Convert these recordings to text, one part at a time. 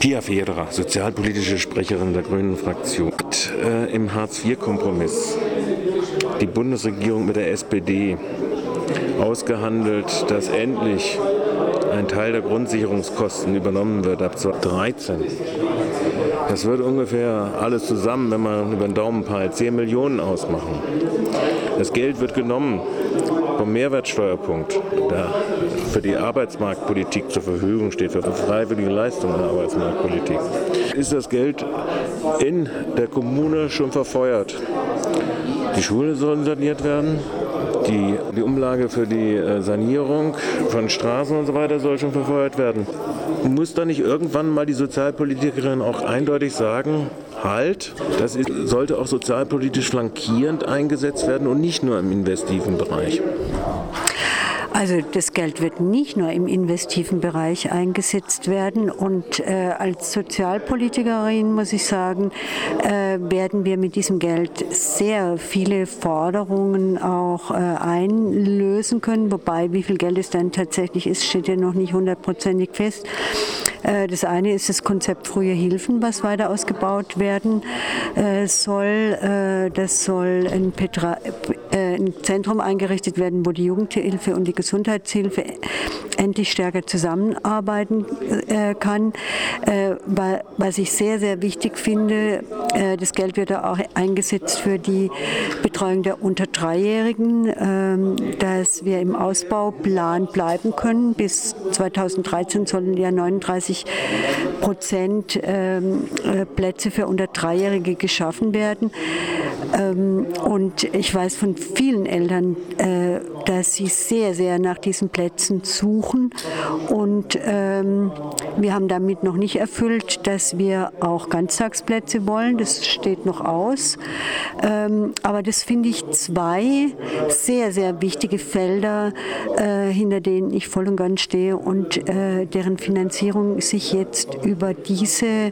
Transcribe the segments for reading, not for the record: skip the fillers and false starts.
Pia Federer, sozialpolitische Sprecherin der Grünen Fraktion, hat im Hartz-IV-Kompromiss die Bundesregierung mit der SPD ausgehandelt, dass endlich ein Teil der Grundsicherungskosten übernommen wird ab 2013. Das wird ungefähr alles zusammen, wenn man über den Daumen peilt, 10 Millionen ausmachen. Das Geld wird genommen vom Mehrwertsteuerpunkt, der für die Arbeitsmarktpolitik zur Verfügung steht, für freiwillige Leistungen der Arbeitsmarktpolitik. Ist das Geld in der Kommune schon verfeuert? Die Schulen sollen saniert werden. Die Umlage für die Sanierung von Straßen und so weiter soll schon verfeuert werden. Muss da nicht irgendwann mal die Sozialpolitikerin auch eindeutig sagen, halt, sollte auch sozialpolitisch flankierend eingesetzt werden und nicht nur im investiven Bereich? Also das Geld wird nicht nur im investiven Bereich eingesetzt werden und als Sozialpolitikerin muss ich sagen, werden wir mit diesem Geld sehr viele Forderungen auch einlösen können, wobei wie viel Geld es dann tatsächlich ist, steht ja noch nicht hundertprozentig fest. Das eine ist das Konzept Frühe Hilfen, was weiter ausgebaut werden soll. Das soll ein Zentrum eingerichtet werden, wo die Jugendhilfe und die Gesundheitshilfe endlich stärker zusammenarbeiten kann. Was ich sehr, sehr wichtig finde, das Geld wird auch eingesetzt für die Betreuung der unter Dreijährigen, dass wir im Ausbauplan bleiben können. Bis 2013 sollen ja 39% Plätze für unter Dreijährige geschaffen werden. Und ich weiß von vielen Eltern, dass sie sehr, sehr nach diesen Plätzen suchen. Und wir haben damit noch nicht erfüllt, dass wir auch Ganztagsplätze wollen. Das steht noch aus. Aber das finde ich zwei sehr, sehr wichtige Felder, hinter denen ich voll und ganz stehe und deren Finanzierung sich jetzt über diese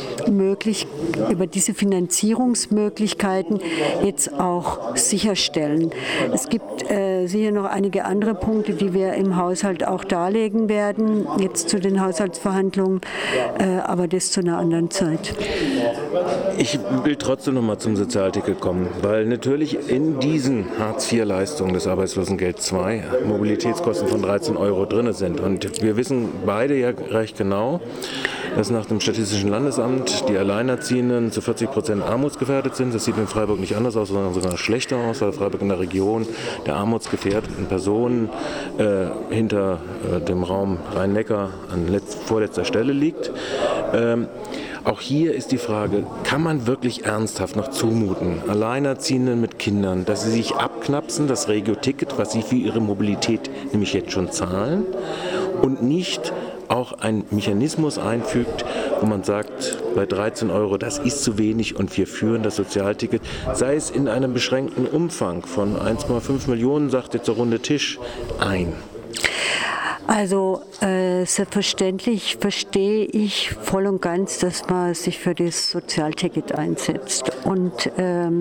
Finanzierungsmöglichkeiten jetzt auch sicherstellen. Es gibt sicher noch einige andere Punkte, die wir im Haushalt auch darlegen werden, jetzt zu den Haushaltsverhandlungen, aber das zu einer anderen Zeit. Ich will trotzdem noch mal zum Sozialticket kommen, weil natürlich in diesen Hartz-IV-Leistungen des Arbeitslosengeld II Mobilitätskosten von 13 € drin sind. Und wir wissen beide ja recht genau, dass nach dem Statistischen Landesamt die Alleinerziehenden zu 40% armutsgefährdet sind. Das sieht in Freiburg nicht anders aus, sondern sogar schlechter aus, weil Freiburg in der Region der armutsgefährdeten Personen hinter dem Raum Rhein-Neckar an vorletzter Stelle liegt. Auch hier ist die Frage, kann man wirklich ernsthaft noch zumuten, Alleinerziehenden mit Kindern, dass sie sich abknapsen, das Regio-Ticket, was sie für ihre Mobilität nämlich jetzt schon zahlen, und nicht auch einen Mechanismus einfügt, wo man sagt, bei 13 €, das ist zu wenig und wir führen das Sozialticket, sei es in einem beschränkten Umfang von 1,5 Millionen, sagt jetzt der runde Tisch, ein. Also selbstverständlich verstehe ich voll und ganz, dass man sich für das Sozialticket einsetzt. Und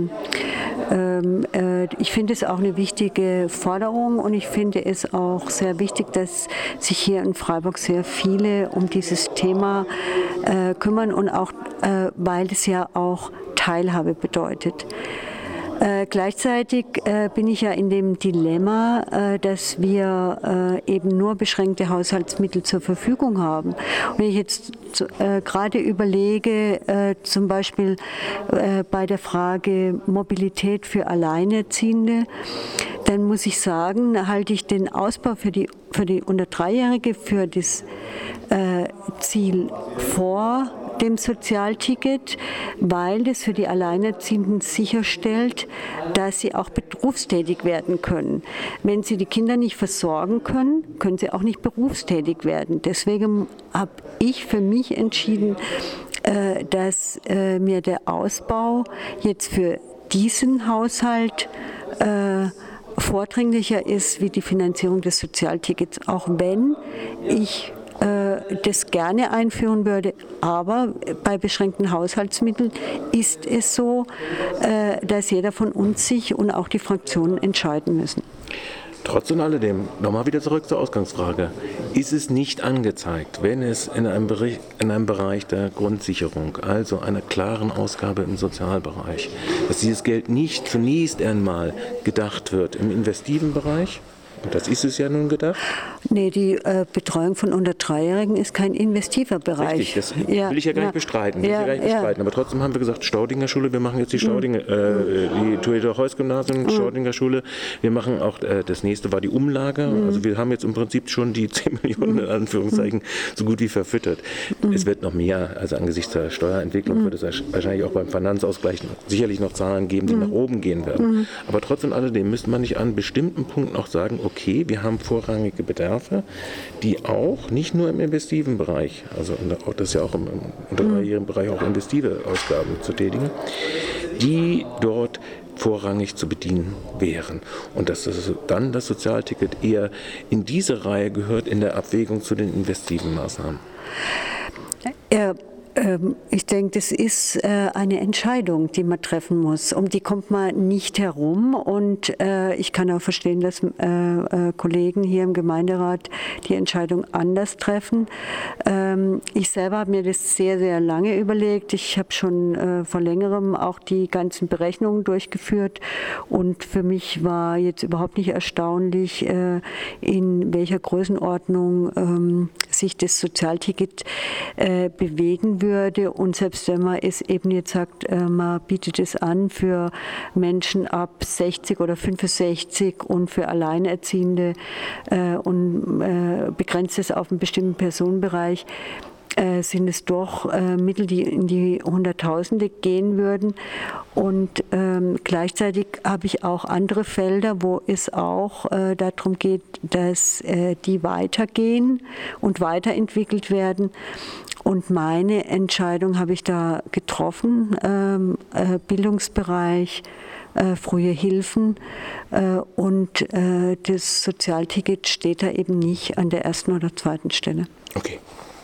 ich finde es auch eine wichtige Forderung und ich finde es auch sehr wichtig, dass sich hier in Freiburg sehr viele um dieses Thema kümmern und auch, weil es ja auch Teilhabe bedeutet. Gleichzeitig bin ich ja in dem Dilemma, dass wir eben nur beschränkte Haushaltsmittel zur Verfügung haben. Und wenn ich jetzt gerade überlege, zum Beispiel bei der Frage Mobilität für Alleinerziehende, dann muss ich sagen, halte ich den Ausbau für die unter Dreijährige für das Ziel vor dem Sozialticket, weil das für die Alleinerziehenden sicherstellt, dass sie auch berufstätig werden können. Wenn sie die Kinder nicht versorgen können, können sie auch nicht berufstätig werden. Deswegen habe ich für mich entschieden, dass mir der Ausbau jetzt für diesen Haushalt vordringlicher ist wie die Finanzierung des Sozialtickets, auch wenn ich das gerne einführen würde, aber bei beschränkten Haushaltsmitteln ist es so, dass jeder von uns sich und auch die Fraktionen entscheiden müssen. Trotz und alledem, nochmal wieder zurück zur Ausgangsfrage, ist es nicht angezeigt, wenn es in einem Bereich der Grundsicherung, also einer klaren Ausgabe im Sozialbereich, dass dieses Geld nicht zunächst einmal gedacht wird im investiven Bereich? Und das ist es ja nun gedacht? Nee, die Betreuung von unter 3-Jährigen ist kein investiver Bereich. Richtig, das will ich ja gar nicht bestreiten. Aber trotzdem haben wir gesagt, Staudinger Schule, wir machen jetzt die die Theodor-Heuss-Gymnasium, Staudinger Schule. Wir machen auch, das nächste war die Umlage. Also wir haben jetzt im Prinzip schon die 10 Millionen in Anführungszeichen so gut wie verfüttert. Es wird noch mehr, also angesichts der Steuerentwicklung wird es wahrscheinlich auch beim Finanzausgleich sicherlich noch Zahlen geben, die nach oben gehen werden. Aber trotz und alledem müsste man nicht an bestimmten Punkten auch sagen, okay, wir haben vorrangige Bedarfe, die auch nicht nur im investiven Bereich, also das ist ja auch im unter 3-jährigen Bereich auch investive Ausgaben zu tätigen, die dort vorrangig zu bedienen wären. Und dass dann das Sozialticket eher in diese Reihe gehört in der Abwägung zu den investiven Maßnahmen. Ich denke, das ist eine Entscheidung, die man treffen muss. Um die kommt man nicht herum. Und ich kann auch verstehen, dass Kollegen hier im Gemeinderat die Entscheidung anders treffen. Ich selber habe mir das sehr, sehr lange überlegt. Ich habe schon vor längerem auch die ganzen Berechnungen durchgeführt. Und für mich war jetzt überhaupt nicht erstaunlich, in welcher Größenordnung sich das Sozialticket bewegen würde. Und selbst wenn man es eben jetzt sagt, man bietet es an für Menschen ab 60 oder 65 und für Alleinerziehende und begrenzt es auf einen bestimmten Personenbereich, sind es doch Mittel, die in die Hunderttausende gehen würden. Und gleichzeitig habe ich auch andere Felder, wo es auch darum geht, dass die weitergehen und weiterentwickelt werden. Und meine Entscheidung habe ich da getroffen, Bildungsbereich, frühe Hilfen und das Sozialticket steht da eben nicht an der ersten oder zweiten Stelle. Okay.